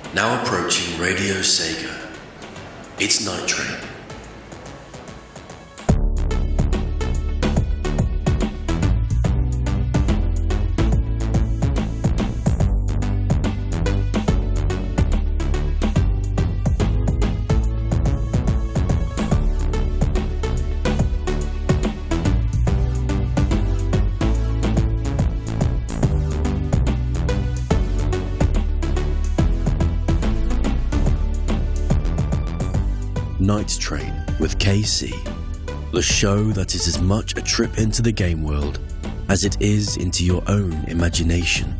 Now approaching Radio Sega. It's Night Train. Night Train with KC, the show that is as much a trip into the game world as it is into your own imagination.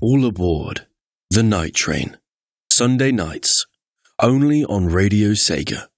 all aboard The Night Train. Sunday nights, only on Radio Sega.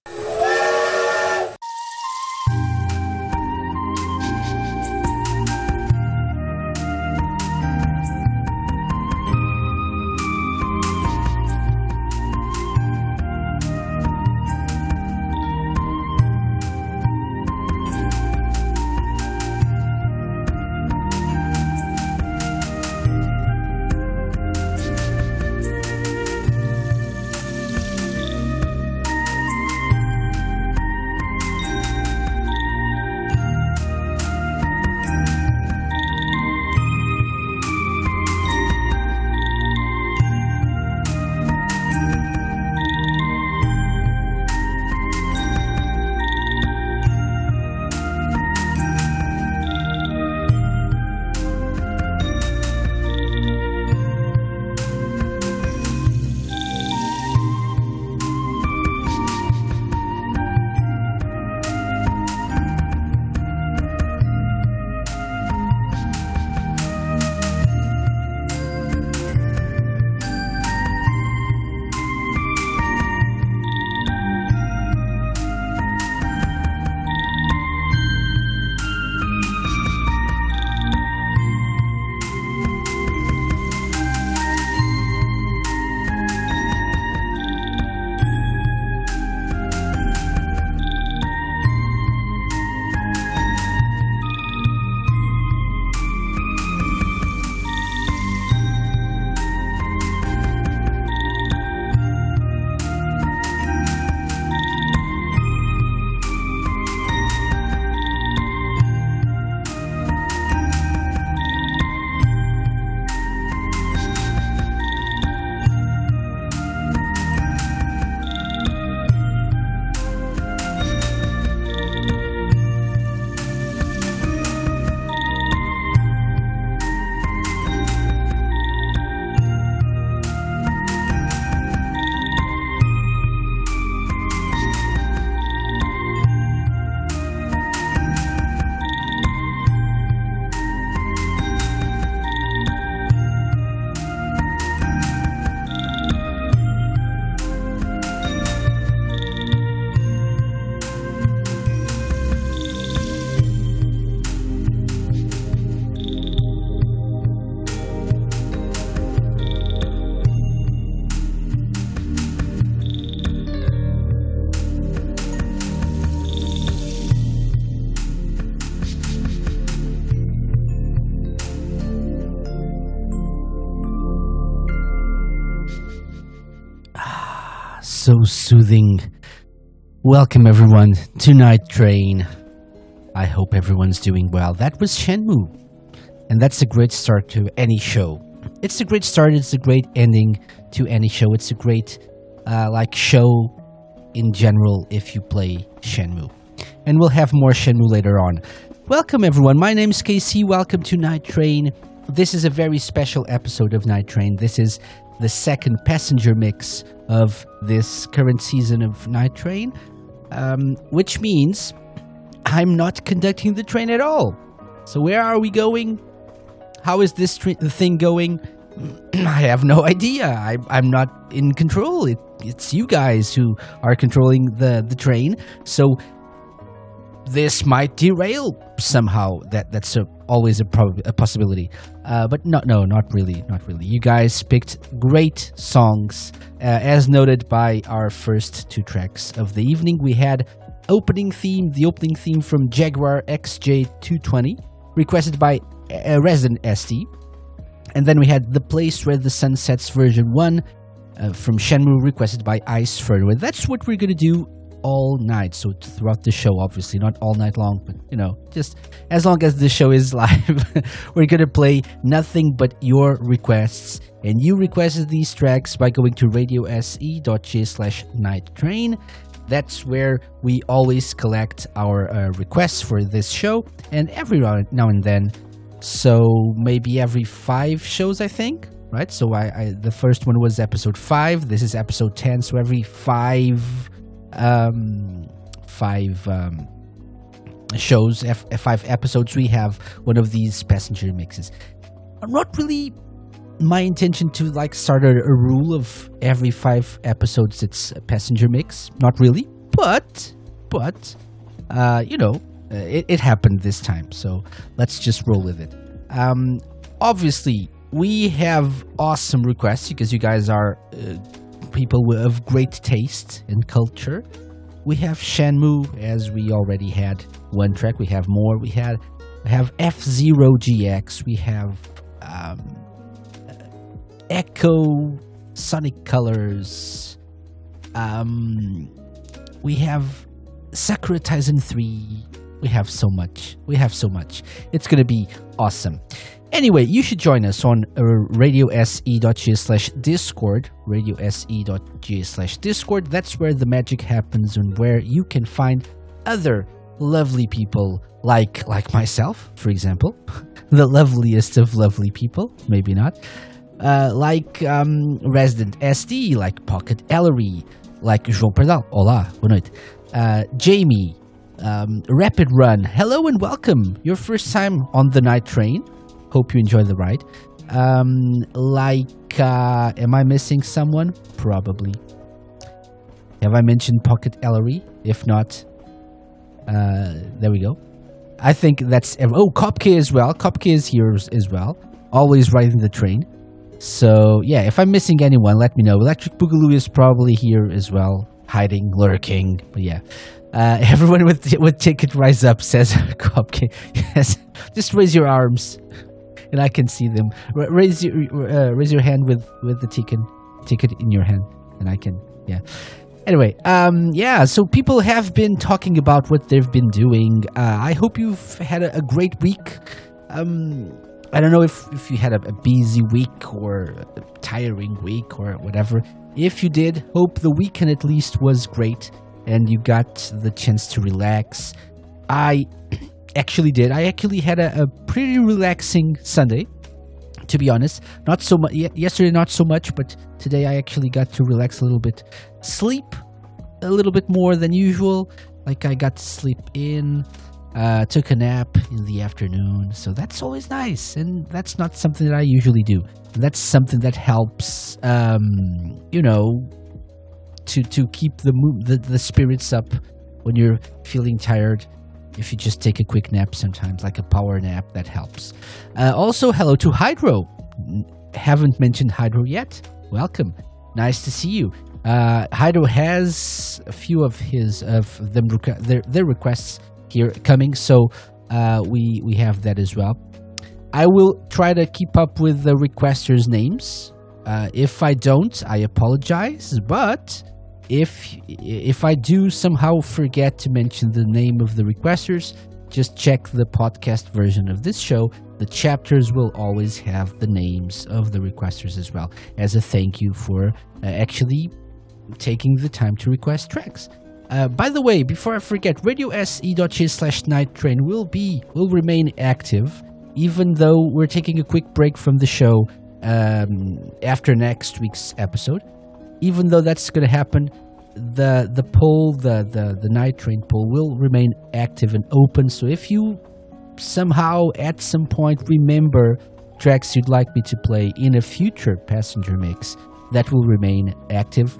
So soothing. Welcome everyone to Night Train. I hope everyone's doing well. That was Shenmue, and that's a great start to any show. It's a great start, it's a great ending to any show. It's a great show in general if you play Shenmue. And we'll have more Shenmue later on. Welcome everyone, my name's KC, welcome to Night Train. This is a very special episode of Night Train. This is the second passenger mix of this current season of Night Train, which means I'm not conducting the train at all. So where are we going? How is this thing going? I have no idea. I'm not in control. It's you guys who are controlling the train. So this might derail somehow. That's always a possibility. But no, not really. You guys picked great songs. As noted by our first two tracks of the evening, we had the opening theme from Jaguar XJ220, requested by Resident ST. And then we had The Place Where the Sun Sets version 1 from Shenmue, requested by Ice Further. That's what we're going to do all night, so throughout the show, obviously not all night long, but just as long as the show is live. We're gonna play nothing but your requests, and you requested these tracks by going to radiose.j/nighttrain. That's where we always collect our requests for this show, and every now and then, so maybe every 5 shows, I think, right? So the first one was episode 5, this is episode 10, so every 5 shows, 5 episodes, we have one of these passenger mixes. I'm not really my intention to like start a rule of every 5 episodes it's a passenger mix. Not really, but it happened this time, so let's just roll with it. Obviously, we have awesome requests because you guys are people of great taste and culture. We have Shenmue, as we already had one track. We have more. We have F-Zero GX. We have Echo, Sonic Colors. We have Sakura Taisen 3. We have so much. It's going to be awesome. Anyway, you should join us on radiose.ga/discord, radiose.ga/discord. That's where the magic happens and where you can find other lovely people like myself, for example. The loveliest of lovely people, maybe not. Like Resident SD, like Pocket Ellery, like João Pardal. Olá, boa noite. Jamie, Rapid Run, hello and welcome. Your first time on the night train. Hope you enjoy the ride. Am I missing someone? Probably. Have I mentioned Pocket Ellery? If not, there we go. I think that's... Kopke as well. Kopke is here as well. Always riding the train. So, yeah, if I'm missing anyone, let me know. Electric Boogaloo is probably here as well. Hiding, lurking. But yeah. Everyone with ticket rise up, says Kopke. Yes. Just raise your arms. And I can see them. Raise your hand with the ticket in your hand, and I can, yeah. Anyway, so people have been talking about what they've been doing. I hope you've had a great week. I don't know if you had a busy week or a tiring week or whatever. If you did, hope the weekend at least was great and you got the chance to relax. I actually did. I actually had a pretty relaxing Sunday, to be honest. Not so much yesterday, not so much, but today I actually got to relax a little bit, sleep a little bit more than usual. Like I got to sleep in, took a nap in the afternoon, so that's always nice, and that's not something that I usually do. That's something that helps, to keep the spirits up when you're feeling tired. If you just take a quick nap sometimes, like a power nap, that helps. Also, hello to Hydro. Haven't mentioned Hydro yet. Welcome. Nice to see you. Hydro has a few of their requests here coming, so we have that as well. I will try to keep up with the requesters' names. If I don't, I apologize, but if I do somehow forget to mention the name of the requesters, just check the podcast version of this show. The chapters will always have the names of the requesters as well, as a thank you for actually taking the time to request tracks. By the way, before I forget, radiose.ga/nighttrain will remain active, even though we're taking a quick break from the show after next week's episode. Even though that's going to happen, the poll, the Night Train poll, will remain active and open. So if you somehow at some point remember tracks you'd like me to play in a future passenger mix, that will remain active.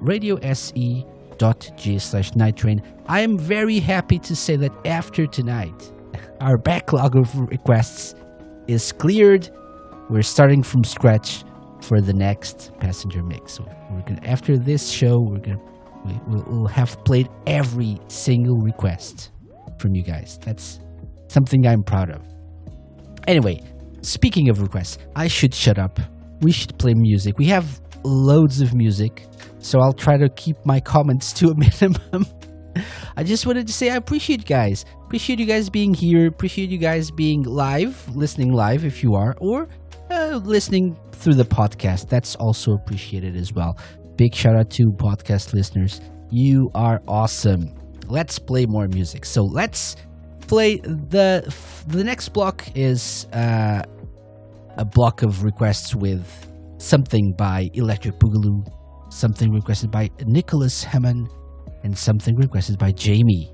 radiose.ga/nighttrain. I am very happy to say that after tonight, our backlog of requests is cleared. We're starting from scratch for the next passenger mix. So after this show, we'll have played every single request from you guys. That's something I'm proud of. Anyway, speaking of requests, I should shut up. We should play music. We have loads of music, so I'll try to keep my comments to a minimum. I just wanted to say I appreciate you guys. Appreciate you guys being here. Appreciate you guys being live, listening live if you are, or listening through the podcast. That's also appreciated as well. Big shout out to podcast listeners. You are awesome. Let's play more music. So let's play the next block is a block of requests with something by Electric Boogaloo, something requested by Nicholas Hammond, and something requested by Jamie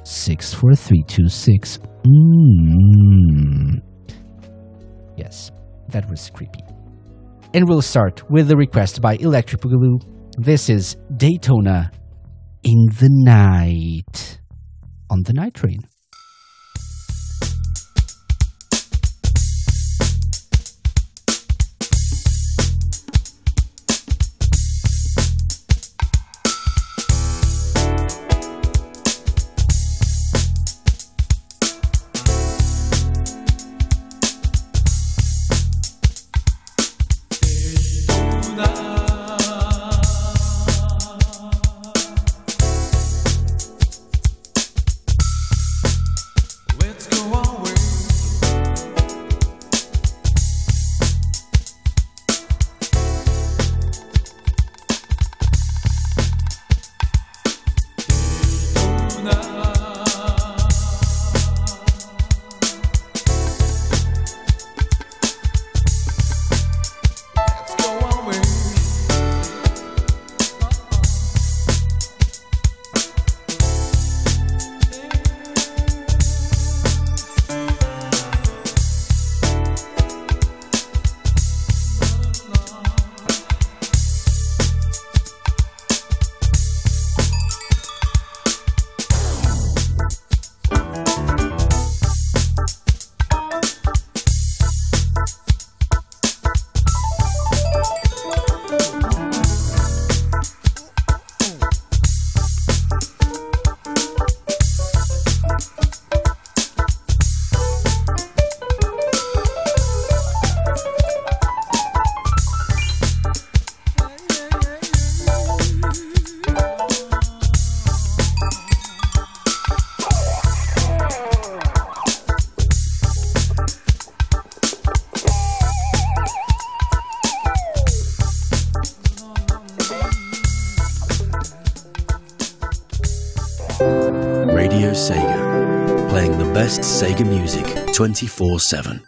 64326. Yes, that was creepy. And we'll start with the request by Electric Boogaloo. This is Daytona in the Night on the Night Train. Radio Sega, playing the best Sega music 24/7.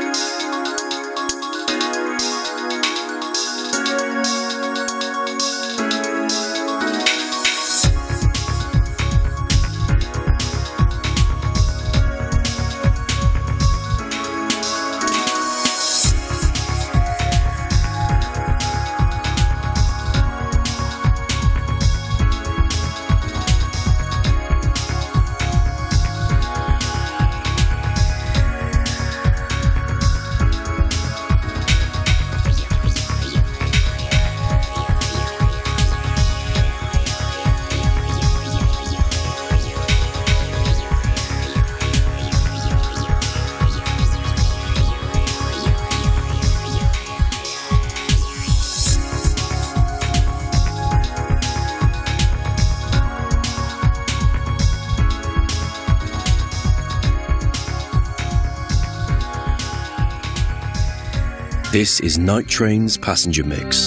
This is Night Train's Passenger Mix.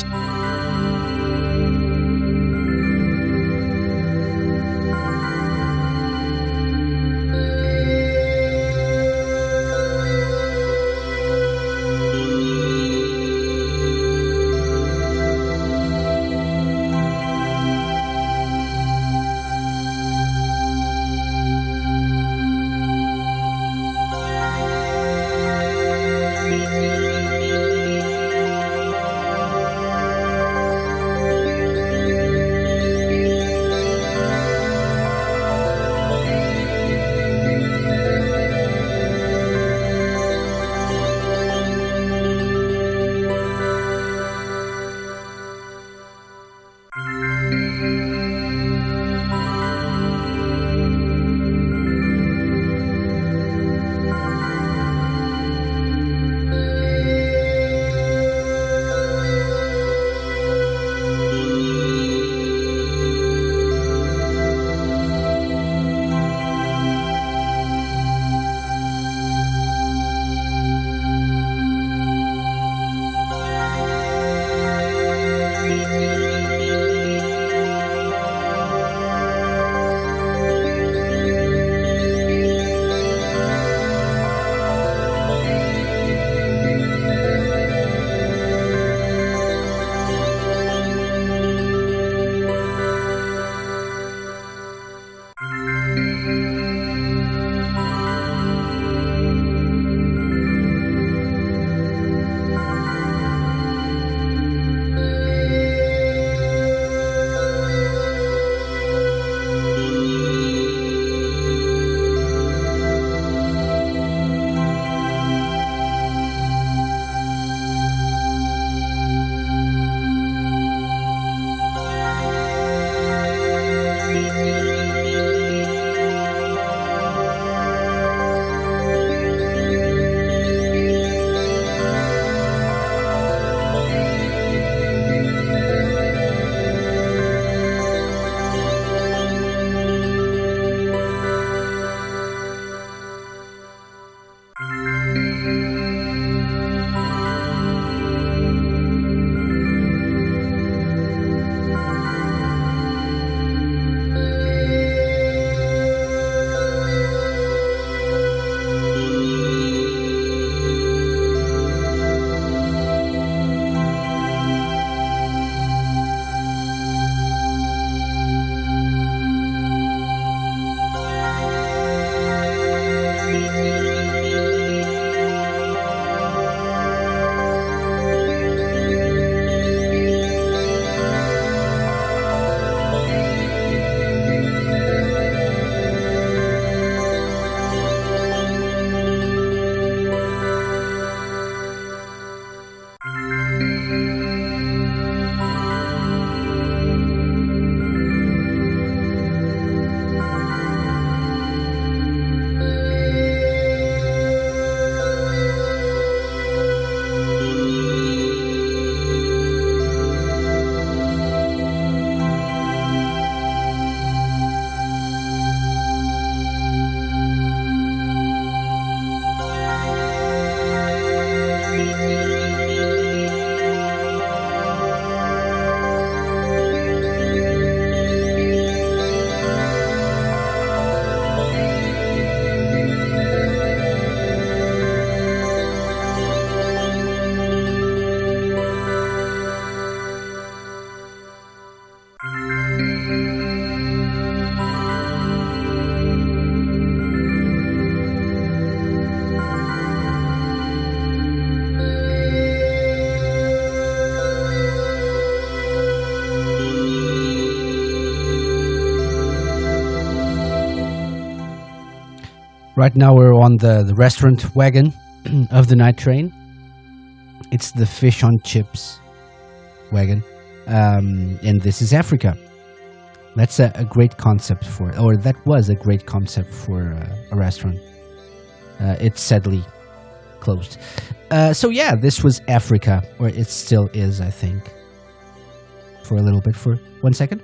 Right now we're on the restaurant wagon of the night train. It's the fish on chips wagon. And this is Africa. That's a great concept that was a great concept for a restaurant. It's sadly closed. So yeah, this was Africa, or it still is, I think. For a little bit, for 1 second.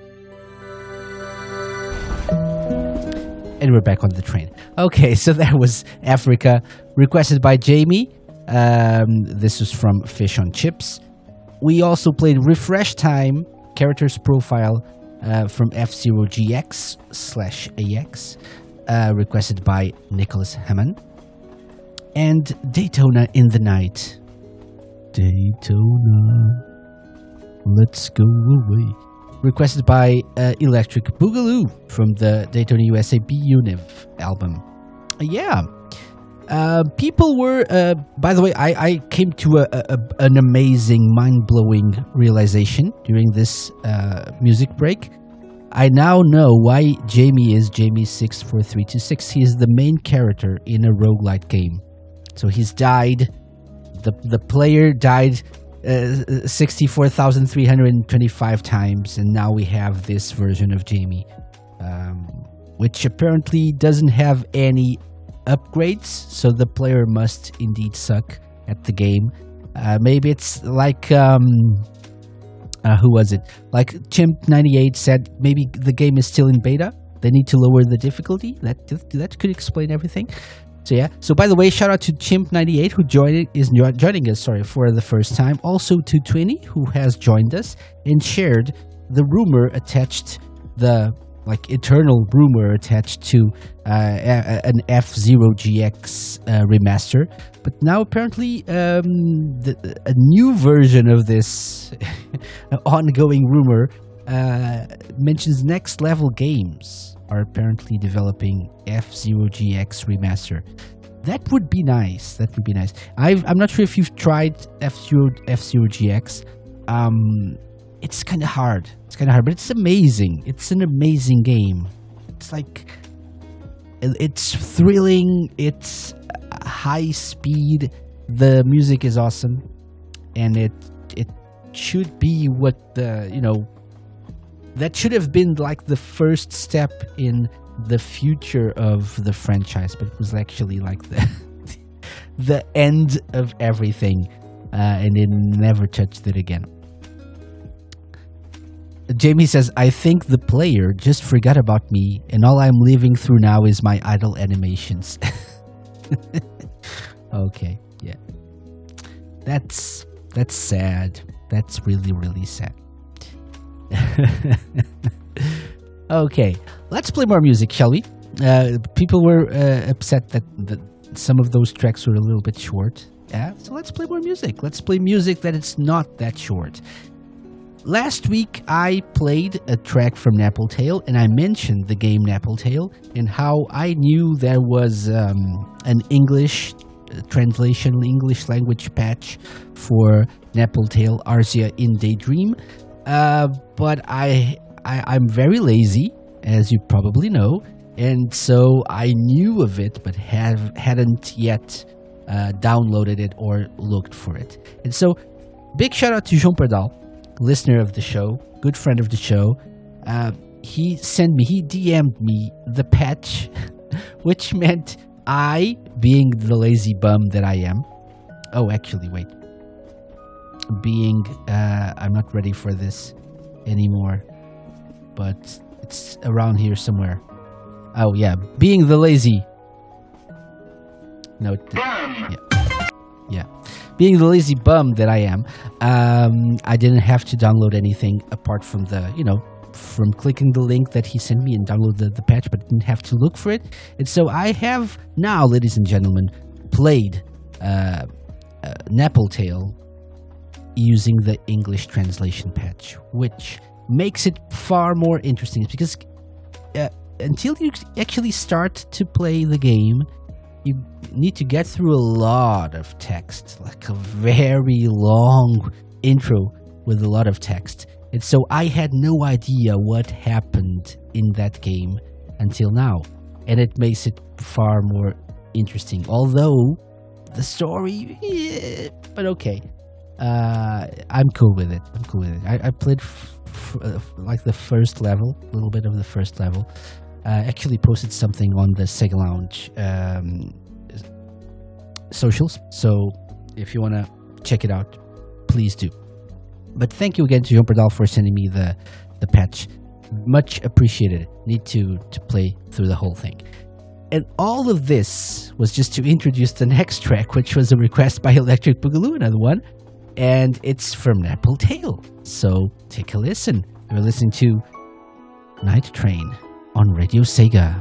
And we're back on the train. Okay, so that was Africa, requested by Jamie. This was from Fish on Chips. We also played Refresh Time, Character's Profile, from F-Zero GX/AX, requested by Nicholas Hammond. And Daytona in the Night. Daytona, let's go away. Requested by Electric Boogaloo from the Daytona USA B-Univ album. People were... by the way, I came to an amazing, mind-blowing realization during this music break. I now know why Jamie is Jamie64326. He is the main character in a roguelite game. So he's died. The player died 64,325 times, and now we have this version of Jamie, which apparently doesn't have any upgrades, so the player must indeed suck at the game. Maybe it's like who was it? Like Chimp98 said, maybe the game is still in beta. They need to lower the difficulty. That could explain everything. So yeah. So by the way, shout out to Chimp98 who is joining us. For the first time. Also to Twinny who has joined us and shared the rumor attached, the eternal rumor attached to an F-Zero GX remaster. But now apparently a new version of this ongoing rumor mentions Next Level Games are apparently developing F-Zero GX remaster. That would be nice. I'm not sure if you've tried F-Zero GX. It's kind of hard. But it's amazing. It's an amazing game. It's thrilling. It's high speed. The music is awesome, and it should be what that should have been like the first step in the future of the franchise, but it was actually like the end of everything, and it never touched it again. Jamie says, I think the player just forgot about me, and all I'm living through now is my idle animations. Okay, yeah. That's sad. That's really, really sad. Okay, let's play more music, shall we? People were upset that some of those tracks were a little bit short. Yeah, so let's play more music. Let's play music that it's not that short. Last week, I played a track from Nappletail, and I mentioned the game Nappletail and how I knew there was an English translation, English language patch for Nappletail Arzia in Daydream. But I'm very lazy, as you probably know, and so I knew of it, but hadn't yet downloaded it or looked for it. And so, big shout out to Jean Perdal, listener of the show, good friend of the show. He DM'd me the patch, which meant I, being the lazy bum that I am. Oh, actually, wait. I'm not ready for this anymore, but it's around here somewhere. Oh yeah, being the lazy. No, yeah. Being the lazy bum that I am, I didn't have to download anything apart from from clicking the link that he sent me and download the patch, but didn't have to look for it. And so I have now, ladies and gentlemen, played Nappletail using the English translation patch, which makes it far more interesting because until you actually start to play the game, you need to get through a lot of text, like a very long intro with a lot of text. And so I had no idea what happened in that game until now. and it makes it far more interesting. Although the story, but okay. I'm cool with it. I played like the first level, a little bit of the first level. Actually posted something on the Sega Lounge socials. So if you want to check it out, please do. But thank you again to Johan Perdal for sending me the patch. Much appreciated. Need to play through the whole thing. And all of this was just to introduce the next track, which was a request by Electric Boogaloo, another one. And it's from Napple Tale. So take a listen. You're listening to Night Train on Radio Sega.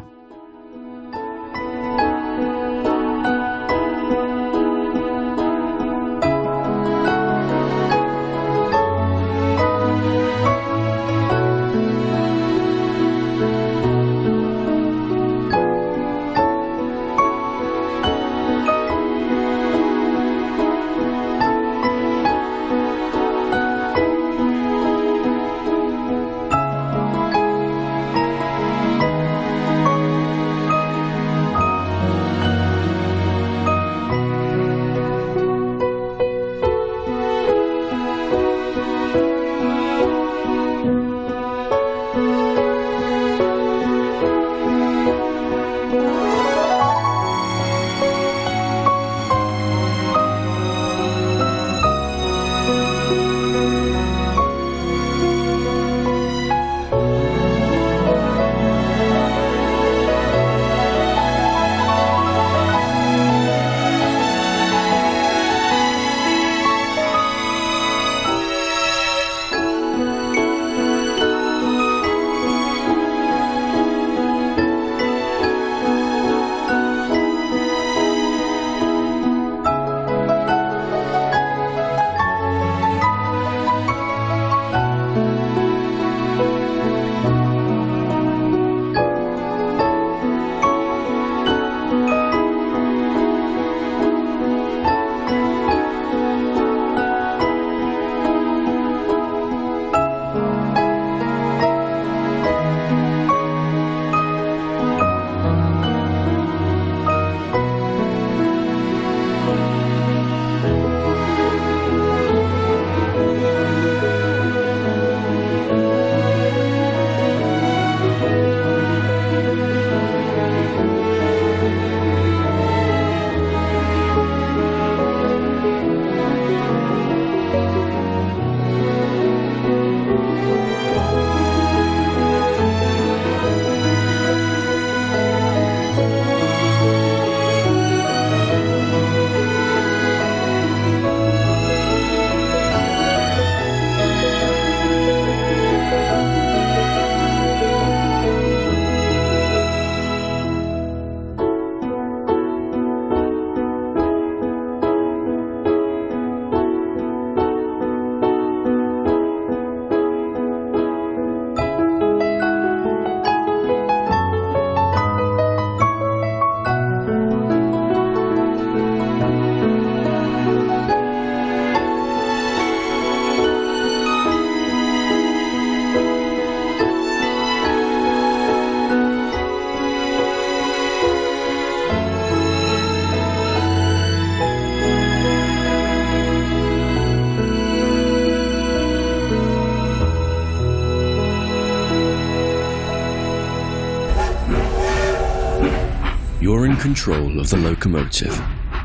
You're in control of the locomotive.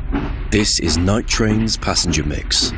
This is Night Train's passenger mix.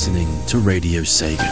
listening to Radio Sega.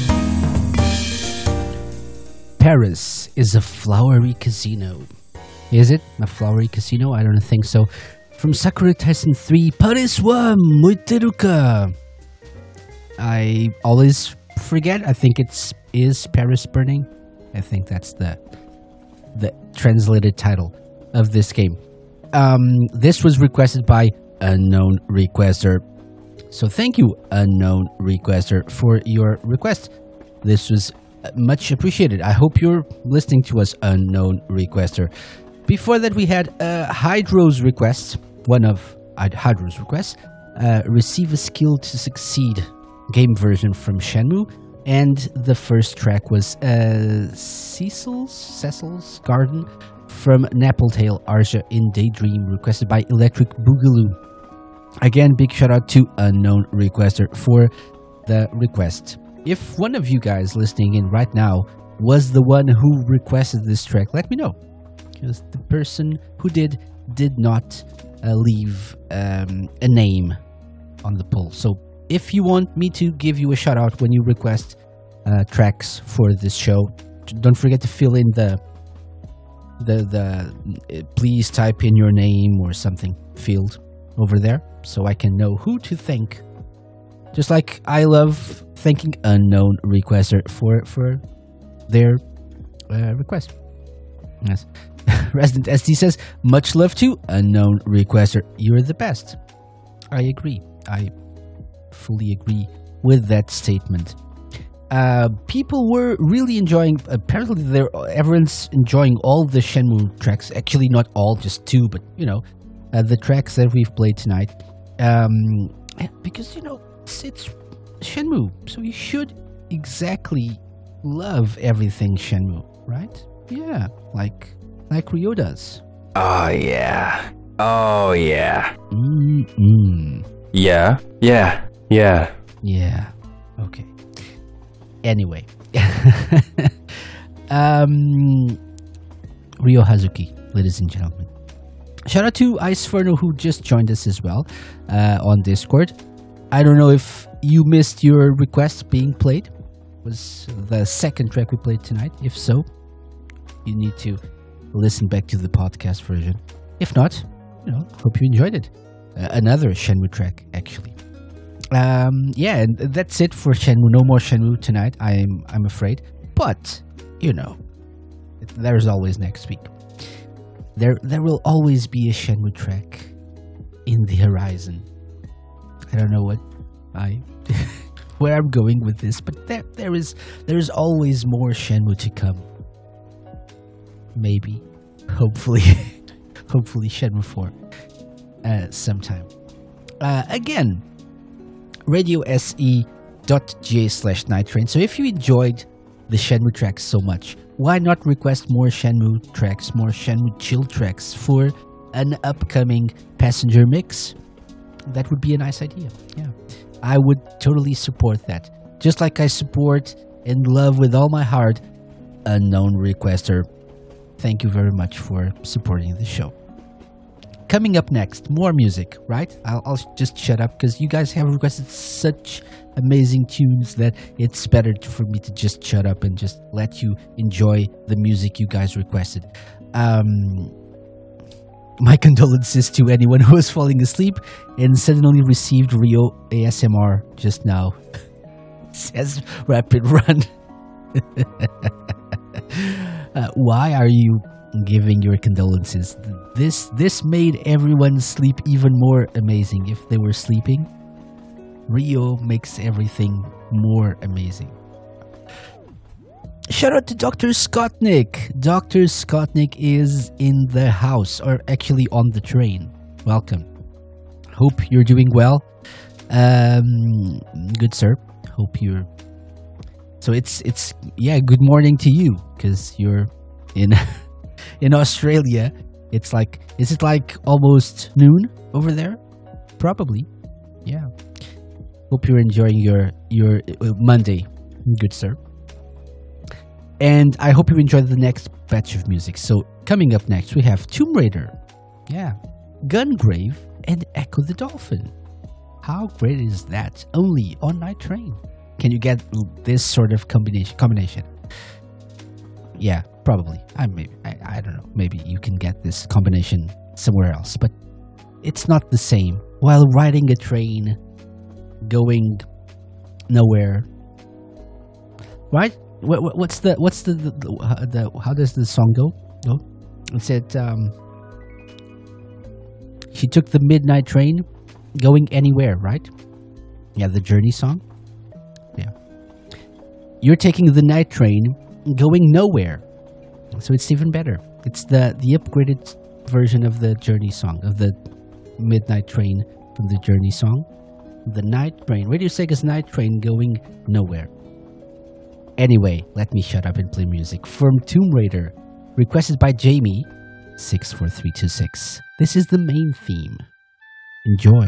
Paris is a flowery casino Is it a flowery casino? I don't think so. From Sakura Tyson 3, Paris wa Moiteruka. I always forget. I think is Paris Burning. I think that's the translated title of this game. This was requested by Unknown Requester. So thank you, Unknown Requester, for your request. This was much appreciated. I hope you're listening to us, Unknown Requester. Before that, we had Hydro's request, one of Hydro's requests, Receive a Skill to Succeed game version from Shenmue. And the first track was Cecil's Garden from Nappletail Arja in Daydream, requested by Electric Boogaloo. Again, big shout out to Unknown Requester for the request. If one of you guys listening in right now was the one who requested this track, let me know. Because the person who did not leave a name on the poll. So if you want me to give you a shout out when you request tracks for this show, don't forget to fill in the please type in your name or something field over there so I can know who to thank. Just like I love thanking Unknown Requester for their request. Yes. Resident SD says, much love to Unknown Requester. You're the best. I agree. I fully agree with that statement. People were really enjoying, apparently everyone's enjoying all the Shenmue tracks. Actually, not all, just two, but the tracks that we've played tonight. Because, it's Shenmue, so you should exactly love everything Shenmue, right? Yeah, like Ryo does. Oh, yeah. Oh, yeah. Mm-mm. Yeah. Yeah. Okay. Anyway. Ryo Hazuki, ladies and gentlemen. Shout out to Iceferno who just joined us as well on Discord. I don't know if you missed your request being played. It was the second track we played tonight. If so, you need to listen back to the podcast version. If not, hope you enjoyed it. Another Shenmue track, actually. Yeah, and that's it for Shenmue. No more Shenmue tonight, I'm afraid. But, there's always next week. There will always be a Shenmue track in the horizon. I don't know where I'm going with this, but there is always more Shenmue to come. Maybe, hopefully Shenmue 4 sometime. Again, radiose.ga/nighttrain. So if you enjoyed the Shenmue tracks so much, why not request more Shenmue tracks, more Shenmue chill tracks for an upcoming passenger mix? That would be a nice idea. Yeah, I would totally support that. Just like I support and love with all my heart Unknown Requester. Thank you very much for supporting the show. Coming up next, more music, right? I'll just shut up because you guys have requested such amazing tunes that it's better for me to just shut up and just let you enjoy the music you guys requested. My condolences to anyone who was falling asleep and suddenly received Ryo ASMR just now. Says Rapid Run. Why are you giving your condolences? This made everyone's sleep even more amazing. If they were sleeping, Ryo makes everything more amazing. Shout out to Dr. Scottnik. Dr. Scottnik is in the house, or actually on the train. Welcome. Hope you're doing well. Good sir. Hope you're... So it's good morning to you, because you're in Australia. It's like, is it like almost noon over there? Probably. Yeah. Hope you're enjoying your Monday. Good sir. And I hope you enjoyed the next batch of music. So coming up next, we have Tomb Raider. Yeah. Gungrave and Echo the Dolphin. How great is that? Only on Night Train. Can you get this sort of combination? Yeah, probably. I don't know. Maybe you can get this combination somewhere else, but it's not the same. While riding a train, going nowhere, right? What's the how does the song go? No, it said she took the midnight train, going anywhere, right? Yeah, the Journey song. Yeah, you're taking the night train, going nowhere. So it's even better. It's the upgraded version of the Journey song, of the midnight train from the Journey song. The night train, Radio Sega's night train going nowhere. Anyway, let me shut up and play music from Tomb Raider, requested by Jamie 64326. This is the main theme. Enjoy.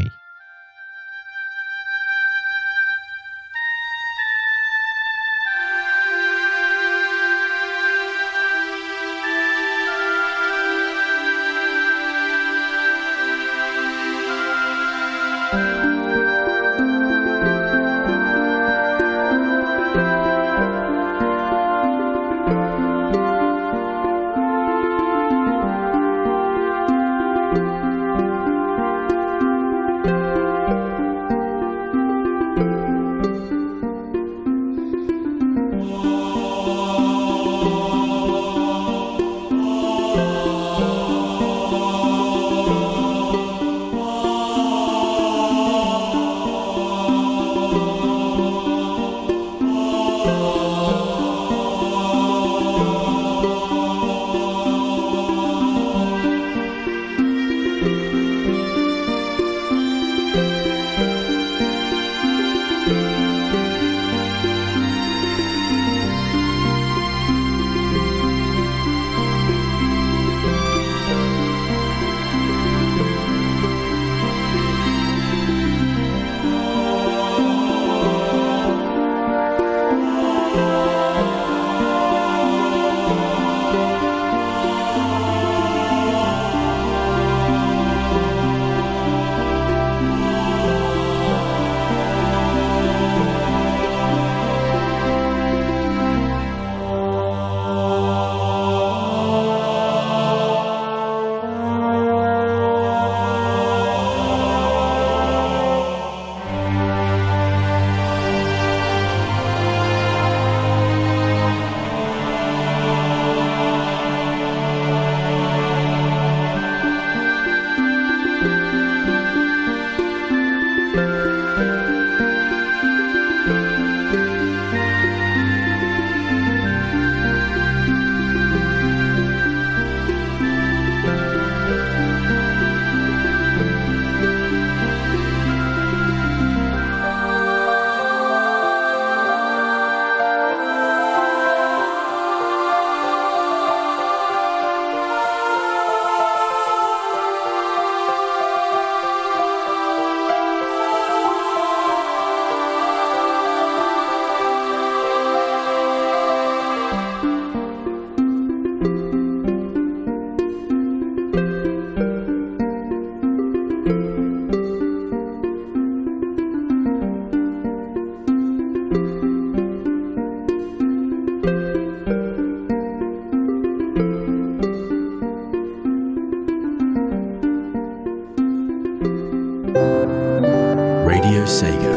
Radio Sega.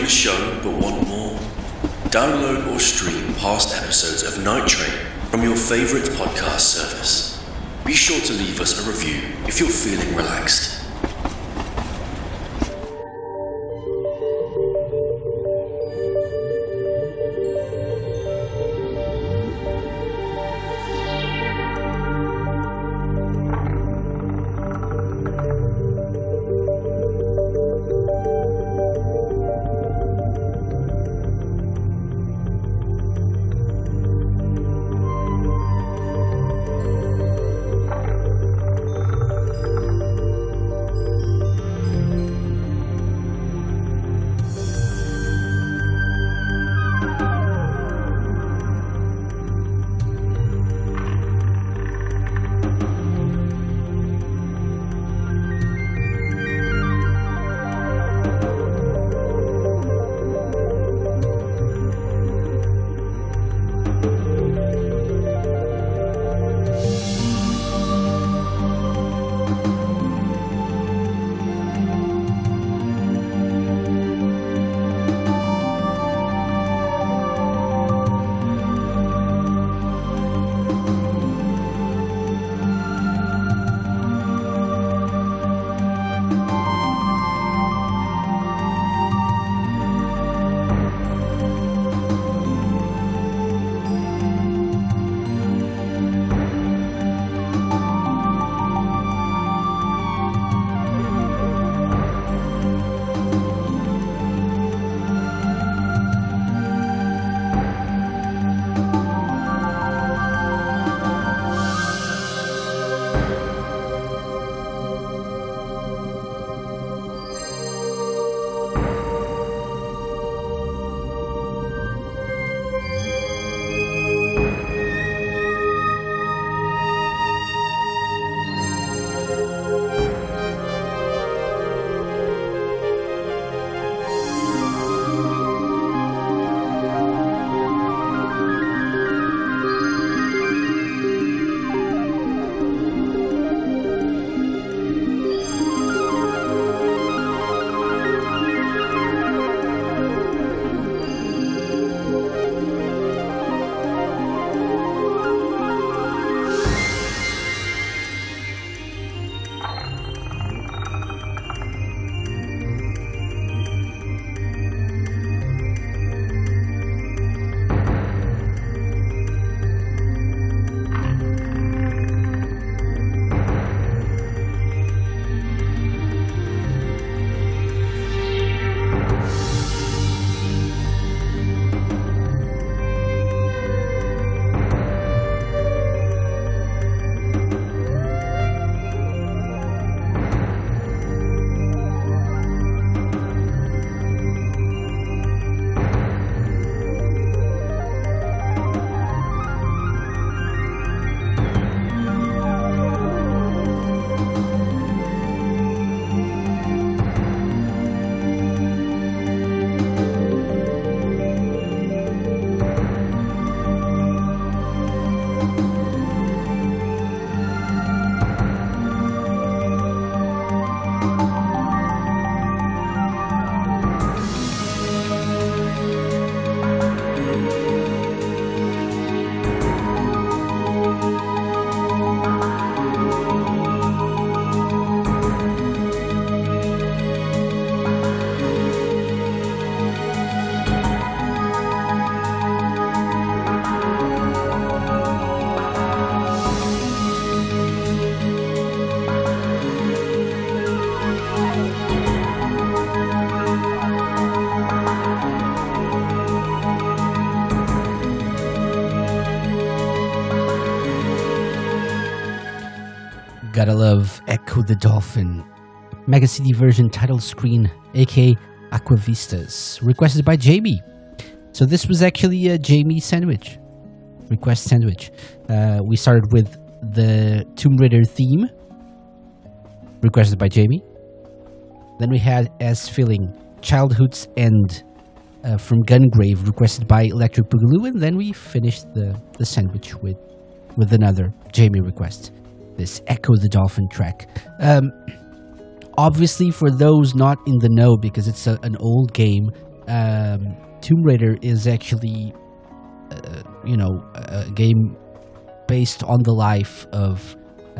the show but want more? Download or stream past episodes of Night Train from your favorite podcast service. Be sure to leave us a review if you're feeling relaxed. Gotta love Echo the Dolphin. Mega CD version title screen, aka Aquavistas. Requested by Jamie. So this was actually a Jamie sandwich. Request sandwich. We started with the Tomb Raider theme. Requested by Jamie. Then we had As Feeling, Childhood's End from Gungrave, requested by Electric Boogaloo. And then we finished the sandwich with another Jamie request. This Echo the Dolphin track. Obviously, for those not in the know, because it's an old game, Tomb Raider is actually, a game based on the life of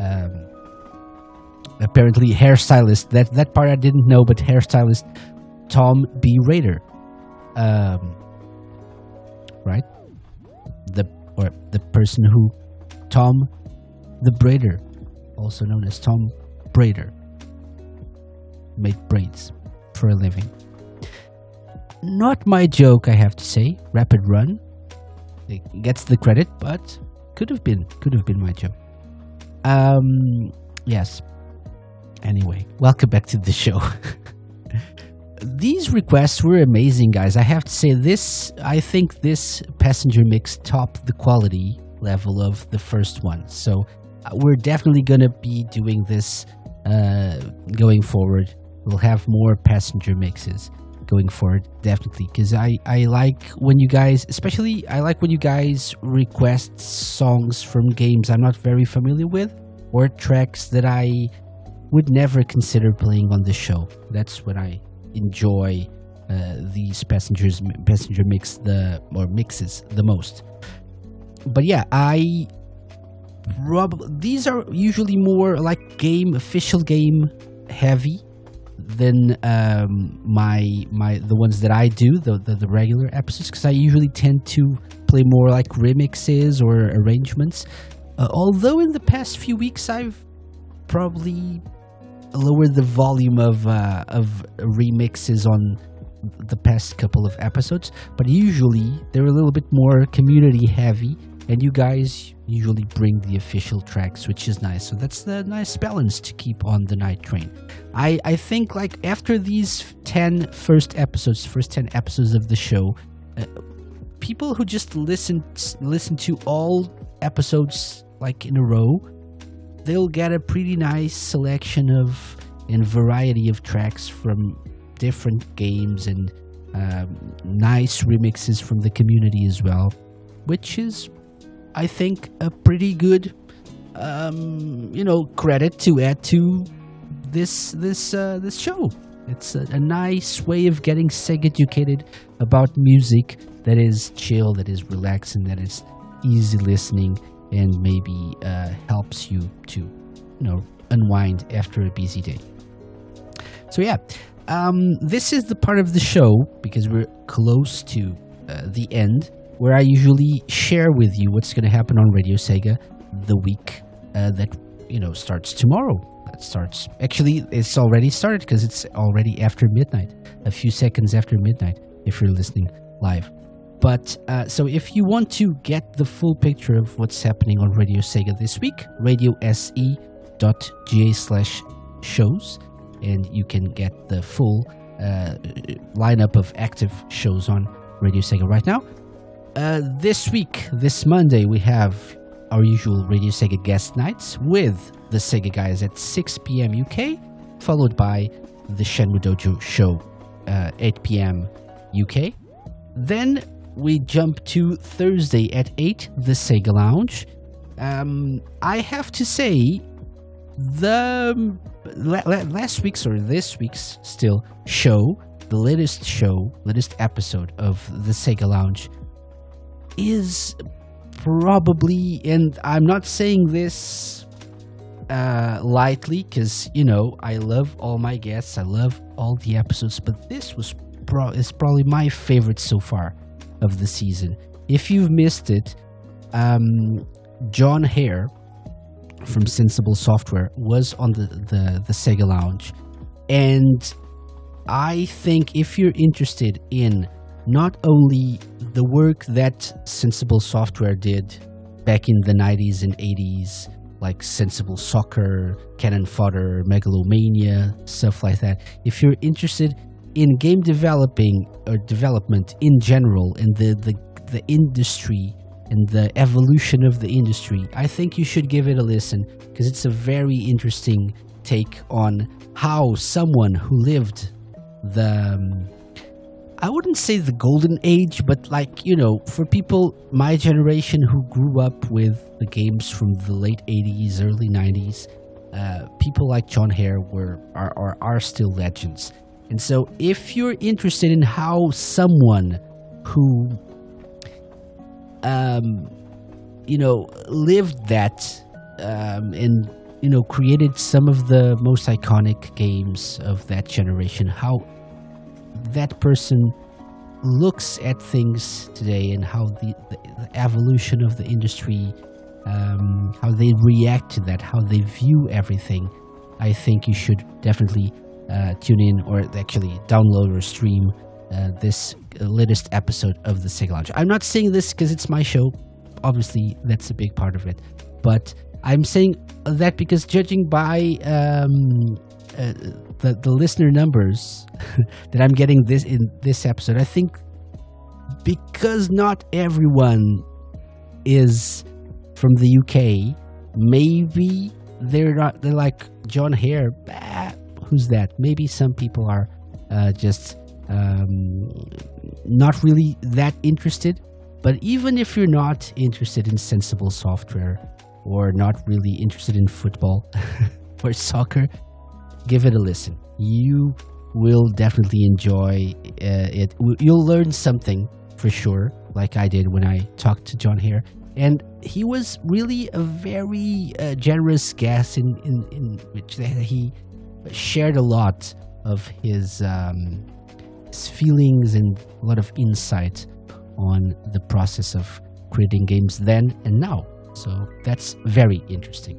apparently hairstylist. That part I didn't know, but hairstylist Tom B. Raider, right? The person who Tom the Braider, also known as Tom Braider, made braids for a living. Not my joke, I have to say. Rapid Run, it gets the credit, but could have been my joke. Yes. Anyway, welcome back to the show. These requests were amazing, guys. I have to say I think this passenger mix topped the quality level of the first one. So we're definitely going to be doing this going forward. We'll have more passenger mixes going forward, definitely. Because I like when you guys, request songs from games I'm not very familiar with, or tracks that I would never consider playing on the show. That's when I enjoy these passenger mixes the most. But yeah, these are usually more like official game heavy than the ones that I do, the regular episodes, because I usually tend to play more like remixes or arrangements. Although in the past few weeks I've probably lowered the volume of remixes on the past couple of episodes, but usually they're a little bit more community heavy, and you guys usually bring the official tracks, which is nice. So that's the nice balance to keep on the Night Train. I think like after these first 10 episodes of the show, people who just listen to all episodes like in a row, they'll get a pretty nice selection and variety of tracks from different games, and nice remixes from the community as well, which is, I think, a pretty good credit to add to this show. It's a nice way of getting educated about music that is chill, that is relaxing, that is easy listening, and maybe helps you to unwind after a busy day. So yeah, this is the part of the show, because we're close to the end, where I usually share with you what's going to happen on Radio Sega the week that starts tomorrow. Actually, it's already started, because it's already after midnight, a few seconds after midnight if you're listening live. But so if you want to get the full picture of what's happening on Radio Sega this week, radiose.ga/shows, and you can get the full lineup of active shows on Radio Sega right now. This week, this Monday, we have our usual Radio Sega guest nights with the Sega guys at 6 p.m. UK, followed by the Shenmue Dojo show 8 p.m. UK. Then we jump to Thursday at 8, the Sega Lounge. I have to say, the last week's or this week's still show, the latest episode of the Sega Lounge is probably, and I'm not saying this lightly, because I love all my guests, I love all the episodes, but this is probably my favorite so far of the season. If you've missed it, John Hare from Sensible Software was on the Sega Lounge, and I think if you're interested in not only the work that Sensible Software did back in the 90s and 80s, like Sensible Soccer, Cannon Fodder, Megalomania, stuff like that, if you're interested in game development in general, and the industry and the evolution of the industry, I think you should give it a listen, because it's a very interesting take on how someone who lived I wouldn't say the golden age, but for people my generation who grew up with the games from the late 80s, early 90s, people like John Hare are still legends. And so if you're interested in how someone who, lived that and, created some of the most iconic games of that generation, how that person looks at things today and how the evolution of the industry, how they react to that, how they view everything, I think you should definitely tune in or actually download or stream this latest episode of the Sega Lounge. I'm not saying this because it's my show. Obviously, that's a big part of it. But I'm saying that because judging by the listener numbers that I'm getting in this episode, I think because not everyone is from the UK, maybe they're like John Hare. Who's that? Maybe some people are just not really that interested. But even if you're not interested in Sensible Software or not really interested in football or soccer, give it a listen. You will definitely enjoy it. You'll learn something for sure, like I did when I talked to John Hare. And he was really a very generous guest in which he shared a lot of his feelings and a lot of insight on the process of creating games then and now. So that's very interesting.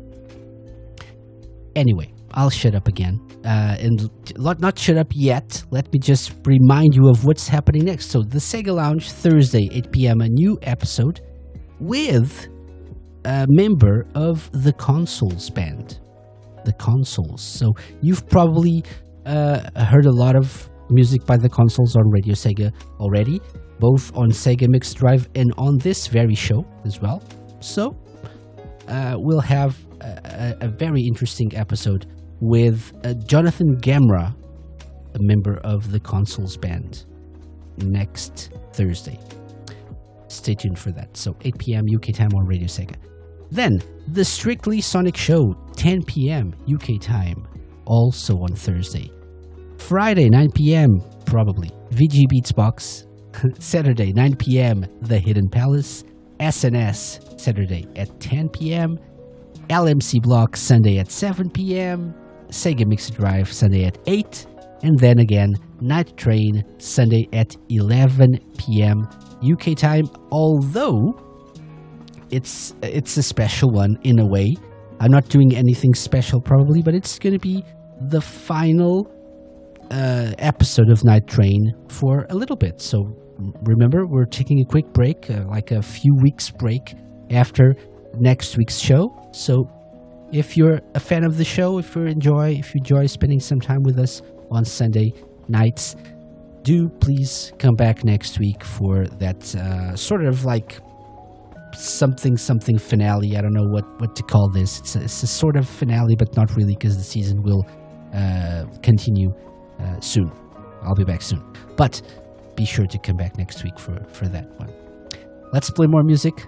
Anyway, I'll shut up again. And not shut up yet. Let me just remind you of what's happening next. So the Sega Lounge, Thursday, 8 p.m., a new episode with a member of the Consoles band. The Consoles. So you've probably heard a lot of music by the Consoles on Radio Sega already, both on Sega Mix Drive and on this very show as well. So we'll have a very interesting episode with Jonathan Gamera, a member of the Consoles band, next Thursday. Stay tuned for that. So 8 p.m. UK time on Radio Sega. Then the Strictly Sonic Show, 10 p.m. UK time, also on Thursday. Friday, 9 p.m. probably VG Beats Box. Saturday, 9 p.m. The Hidden Palace. SNS Saturday at 10 p.m. LMC Block Sunday at 7 p.m. Sega Mix Drive Sunday at 8. And then again, Night Train Sunday at 11 p.m. UK time. Although it's a special one in a way. I'm not doing anything special probably, but it's going to be the final episode of Night Train for a little bit. So remember, we're taking a quick break, like a few weeks break after next week's show. So if you're a fan of the show, if you enjoy spending some time with us on Sunday nights, do please come back next week for that sort of like something finale. I don't know what to call this. It's a sort of finale, but not really, because the season will continue soon. I'll be back soon. But be sure to come back next week for that one. Let's play more music.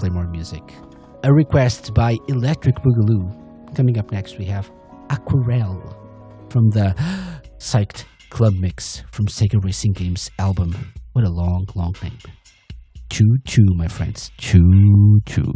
A request by Electric Boogaloo. Coming up next, we have Aquarelle from the Psyched Club Mix from Sega Racing Games album. What a long name. Choo choo, my friends. Choo choo.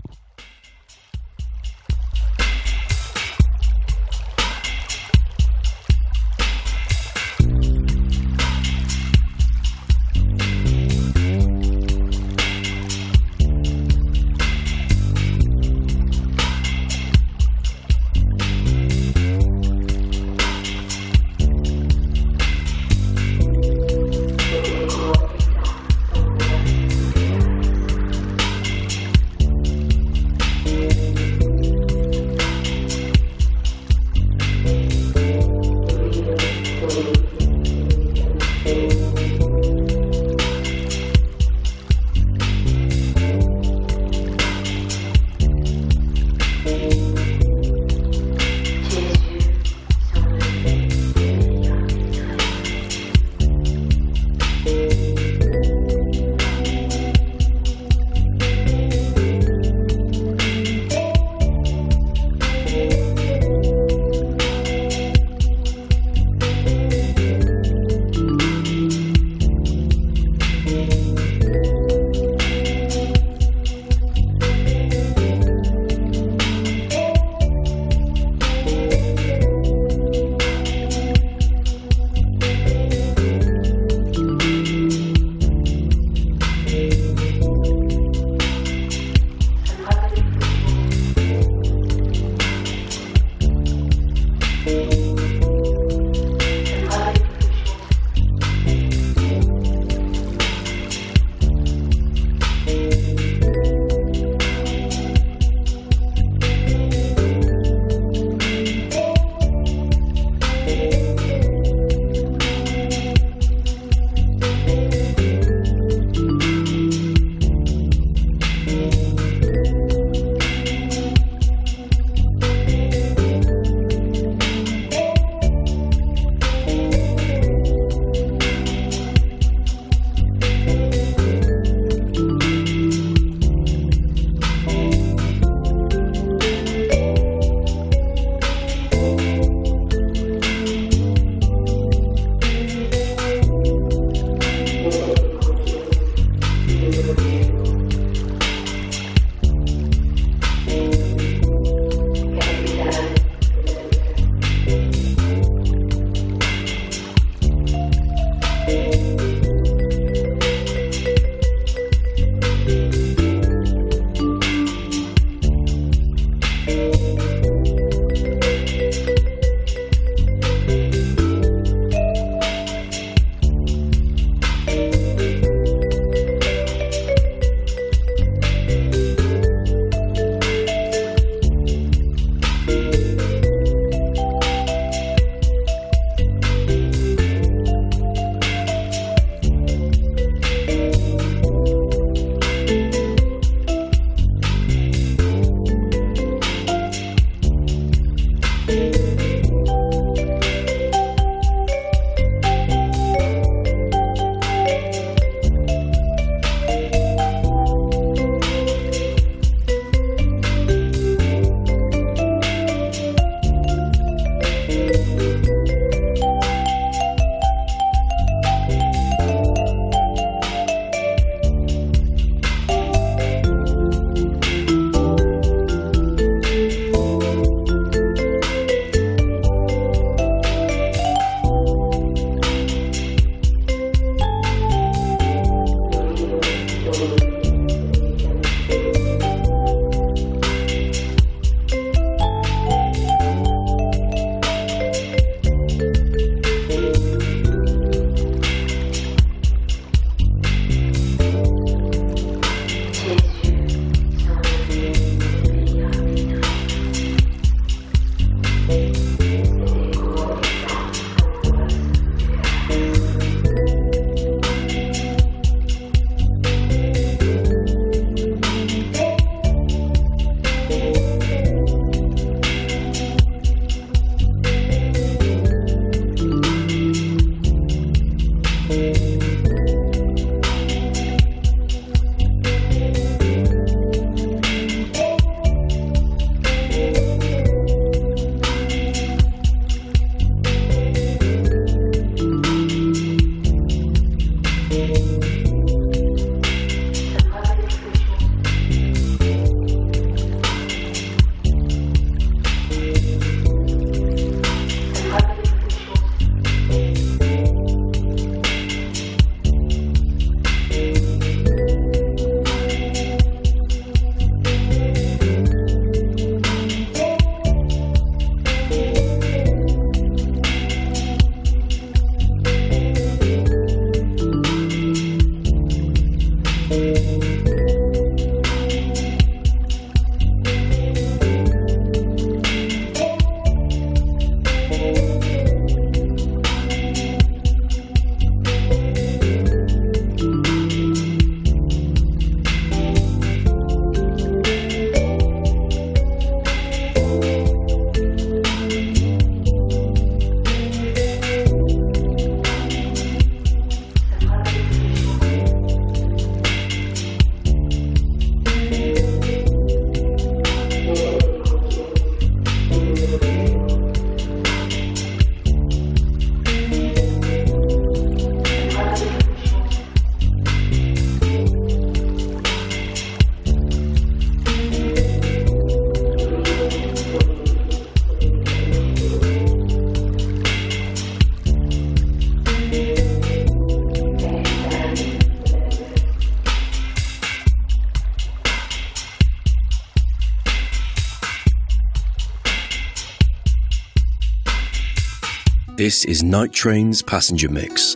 This is Night Train's Passenger Mix.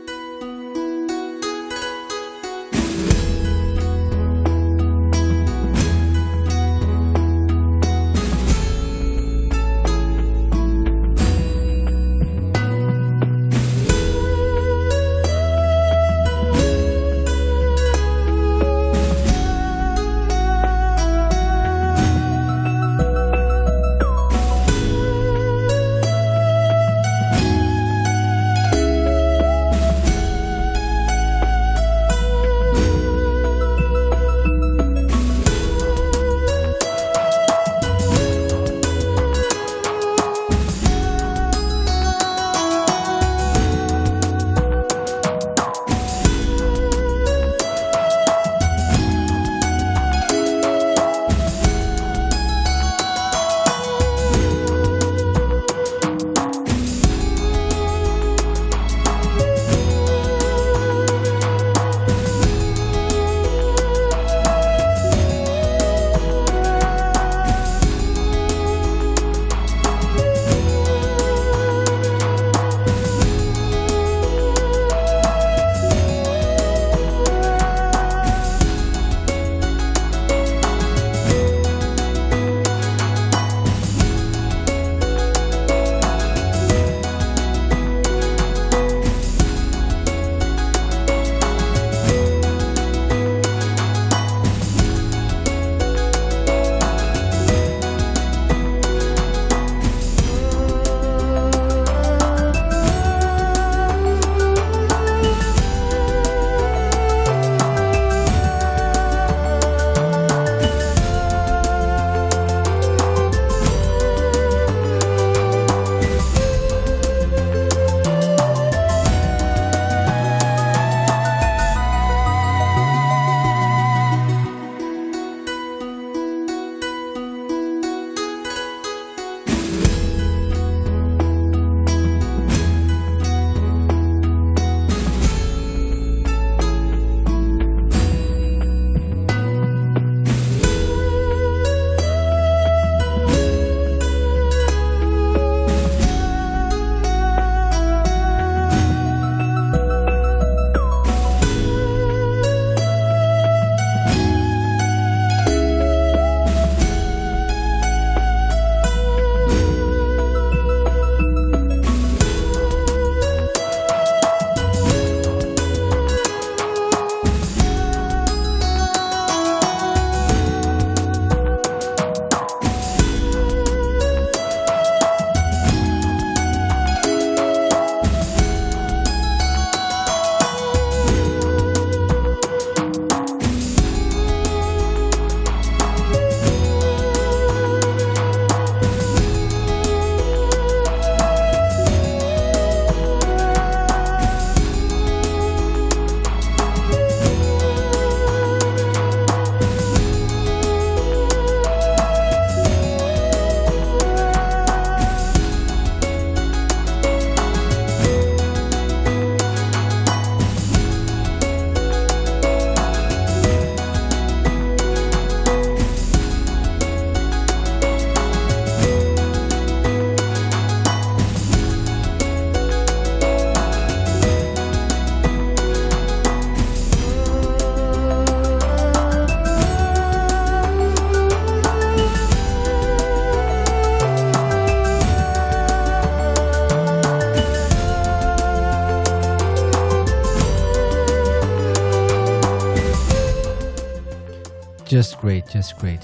Just great, just great.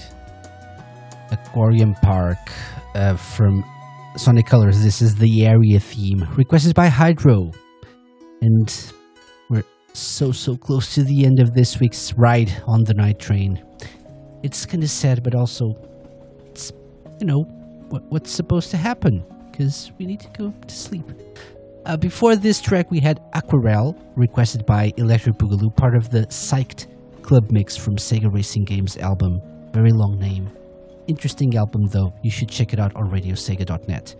Aquarium Park from Sonic Colors. This is the area theme, requested by Hydro. And we're so close to the end of this week's ride on the night train. It's kind of sad, but also, it's, you know, what's supposed to happen, because we need to go to sleep. Before this track, we had Aquarelle, requested by Electric Boogaloo, part of the Psyched Club Mix from Sega Racing Games album. Very long name. Interesting album, though. You should check it out on radiosega.net.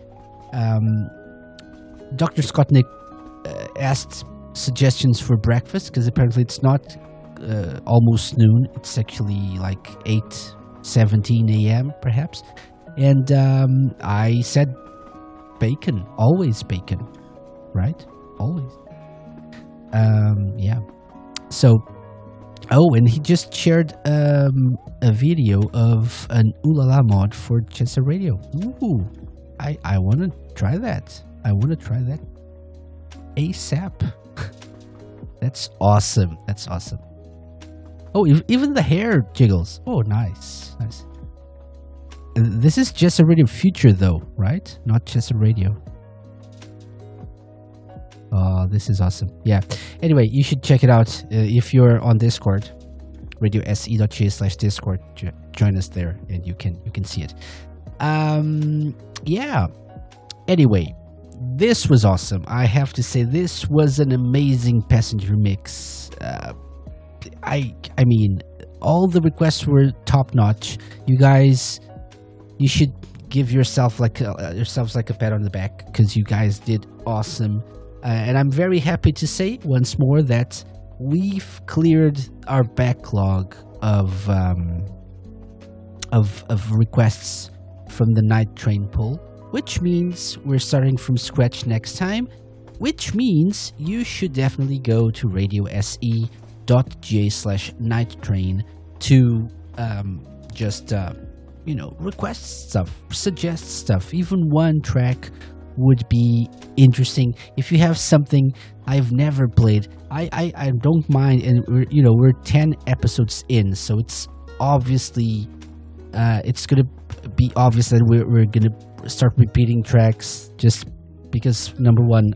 Dr. Scottnik asked suggestions for breakfast, because apparently it's not almost noon. It's actually like 8:17 a.m., perhaps. And I said bacon. Always bacon. right? Always. Yeah. So, and he just shared a video of an Ulala mod for Jet Set Radio. Ooh, I want to try that. ASAP. That's awesome. Oh, even the hair jiggles. Oh, nice. This is Jet Set Radio Future, though, right? Not Jet Set Radio. Oh, this is awesome. Yeah. Anyway, you should check it out if you're on Discord. radiose.ga/Discord. Join us there, and you can see it. Yeah. Anyway, this was awesome. I have to say, this was an amazing passenger mix. I mean, all the requests were top notch. You guys, you should give yourselves like a pat on the back, because you guys did awesome. And I'm very happy to say once more that we've cleared our backlog of requests from the Night Train poll, which means we're starting from scratch next time, which means you should definitely go to radiose.ga/nighttrain to just request stuff, suggest stuff. Even one track would be interesting. If you have something I've never played, I don't mind. And we're 10 episodes in, so it's obviously it's gonna be obvious that we're gonna start repeating tracks, just because number one,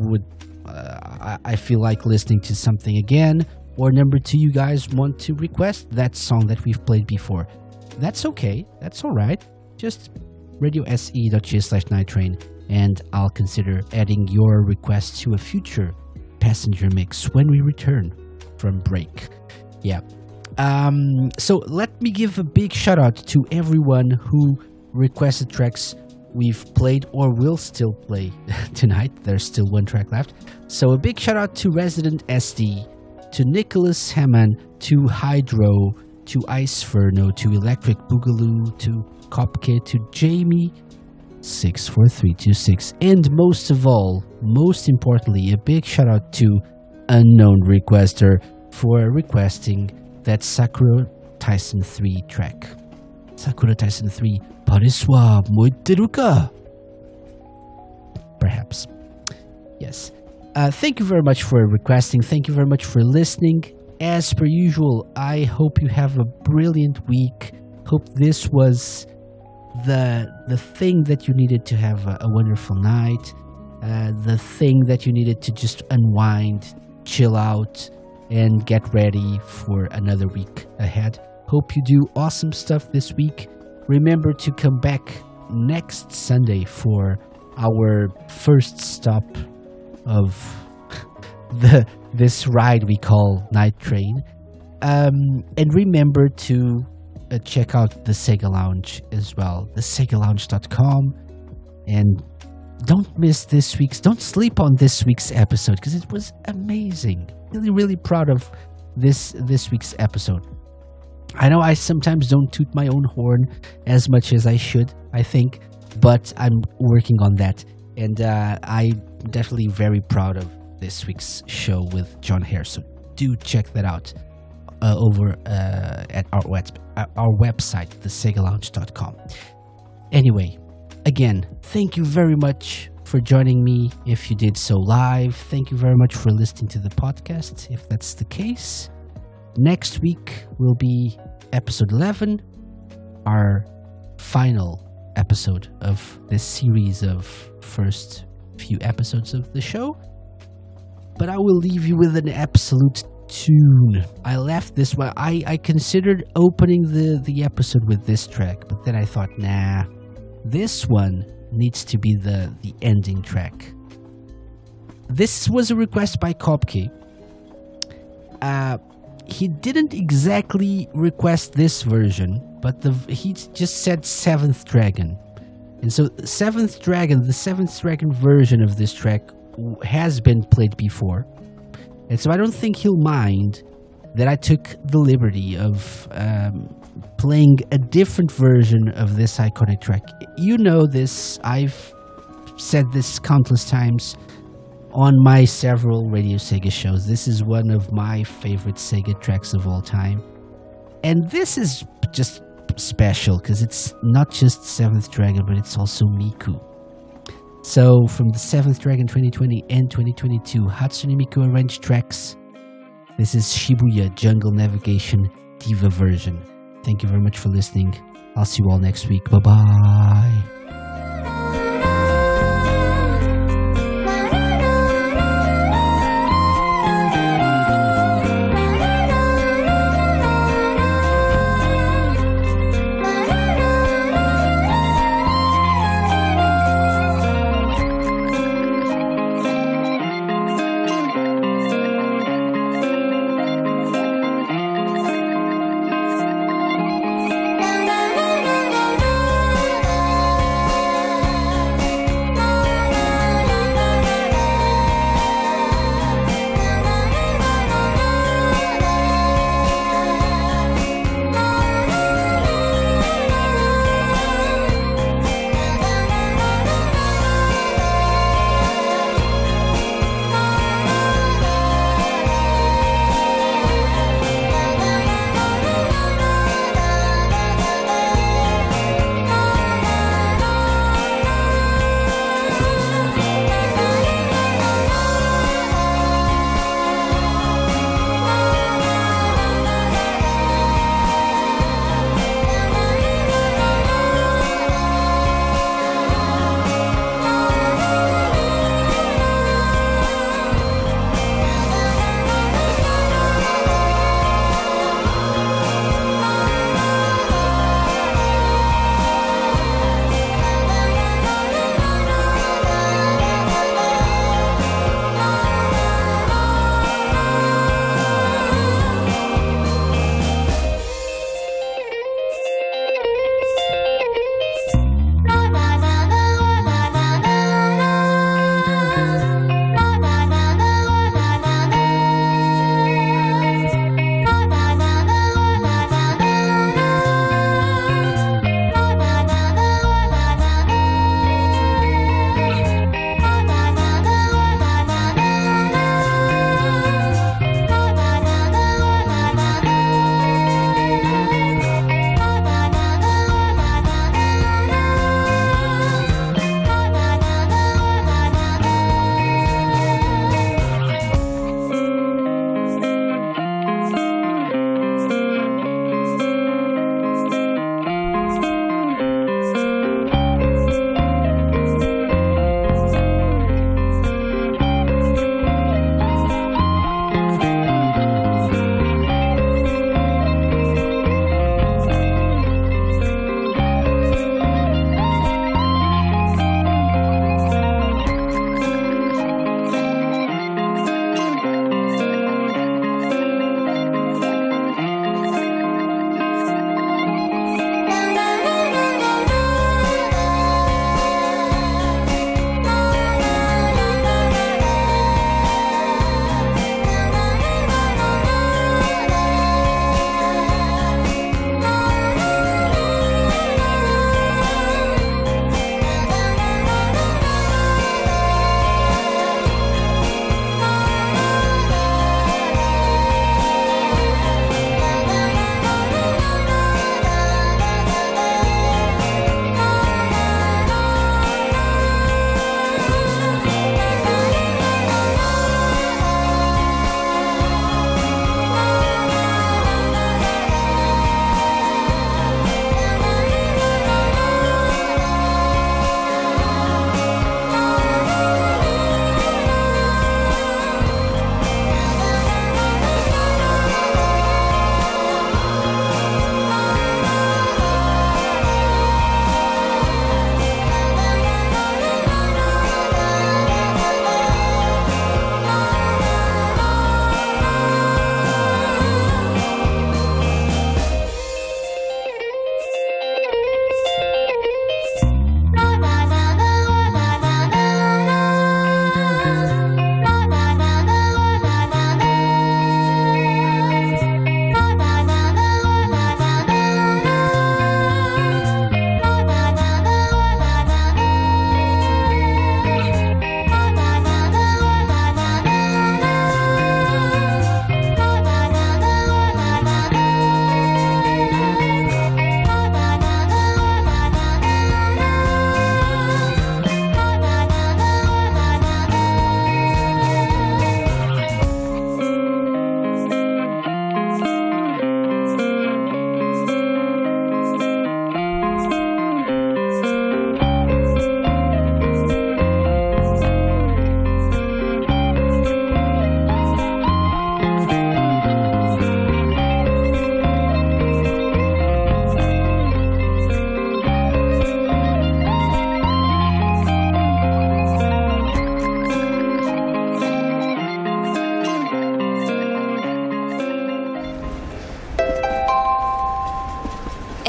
I feel like listening to something again, or number two, you guys want to request that song that we've played before. That's okay. That's all right. Just radiose.ga/nighttrain, and I'll consider adding your request to a future passenger mix when we return from break. Yeah. So let me give a big shout out to everyone who requested tracks we've played or will still play tonight. There's still one track left. So a big shout out to Resident SD, to Nicholas Hammond, to Hydro, to Iceferno, to Electric Boogaloo, to Copkit, to Jamie64326, and most importantly, a big shout out to Unknown Requester for requesting that Sakura Tyson 3 track. Sakura Tyson 3, Pariswa moiteru ka? Perhaps. Yes. Thank you very much for requesting. Thank you very much for listening. As per usual, I hope you have a brilliant week. Hope this was the thing that you needed to have a wonderful night. The thing that you needed to just unwind, chill out, and get ready for another week ahead. Hope you do awesome stuff this week. Remember to come back next Sunday for our first stop of this ride we call Night Train. And remember to check out the Sega Lounge as well, thesegalounge.com. And don't sleep on this week's episode, because it was amazing. Really, really proud of this week's episode. I know I sometimes don't toot my own horn as much as I should, I think, but I'm working on that. And I'm definitely very proud of this week's show with John Hare. So do check that out over at our website, thesegalounge.com. Anyway, again, thank you very much for joining me if you did so live. Thank you very much for listening to the podcast, if that's the case. Next week will be episode 11, our final episode of this series of first few episodes of the show. But I will leave you with an absolute tune. I left this one. I considered opening the episode with this track, but then I thought, nah, this one needs to be the ending track. This was a request by Kopke. He didn't exactly request this version, but he just said Seventh Dragon. And so the Seventh Dragon version of this track has been played before. And so I don't think he'll mind that I took the liberty of playing a different version of this iconic track. You know this, I've said this countless times. on my several Radio Sega shows. This is one of my favorite Sega tracks of all time. And this is just special because it's not just Seventh Dragon, but it's also Miku. So from the Seventh Dragon 2020 and 2022 Hatsune Miku arranged tracks, this is Shibuya Jungle Navigation Diva version. Thank you very much for listening. I'll see you all next week. Bye-bye.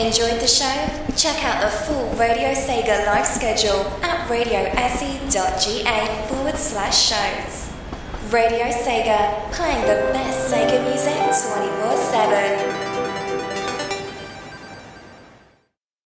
Enjoyed the show? Check out the full Radio Sega live schedule at radiose.ga/shows. Radio Sega, playing the best Sega music 24/7.